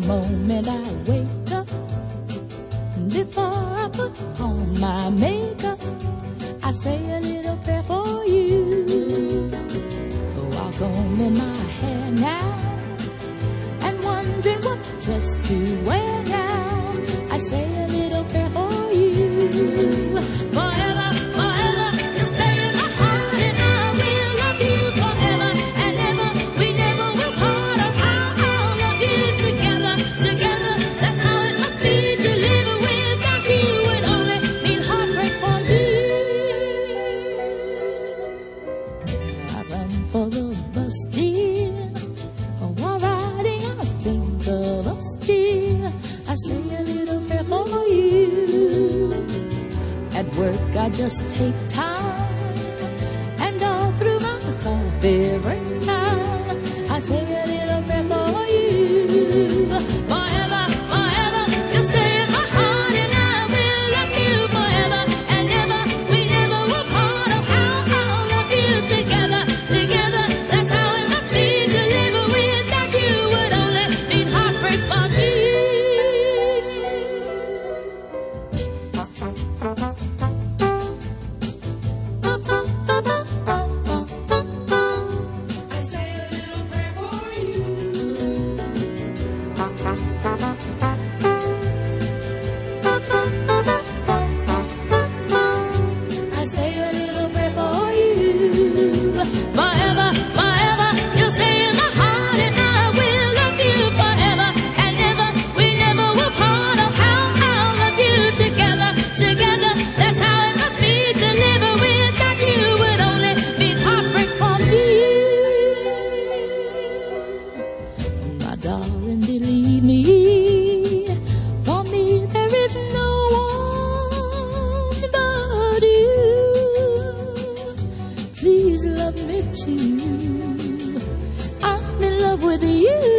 moment I wake up, before I put on my makeup, I say a little prayer for you. While combing my hair now and wondering what dress to wear now, I say a little prayer for you. Forever, forever, you stay in my heart and I will love you forever and ever. We never will part of how I'll love you together, together. That's how it must be to live without you. It only means heartbreak for me. I run for the bus, dear. While riding, I think of us, dear. I say a little prayer for you. At work, I just take time, and all through my coffee break time, I say a little prayer for you. Forever, forever, you stay in my heart, and I will love you forever and ever. We never will part of how I'll love you together, together. That's how it must be to live without you. Would only mean heartbreak for me. I say a little prayer for you. I say a little prayer for you. Forever, forever, you'll stay in my heart and I will love you forever and ever. We never will part of how I'll love you together, together. That's how it must be to live without you. Would only mean heartbreak for me. My darling, believe me, for me there is no one but you. Please love me too. I'm in love with you.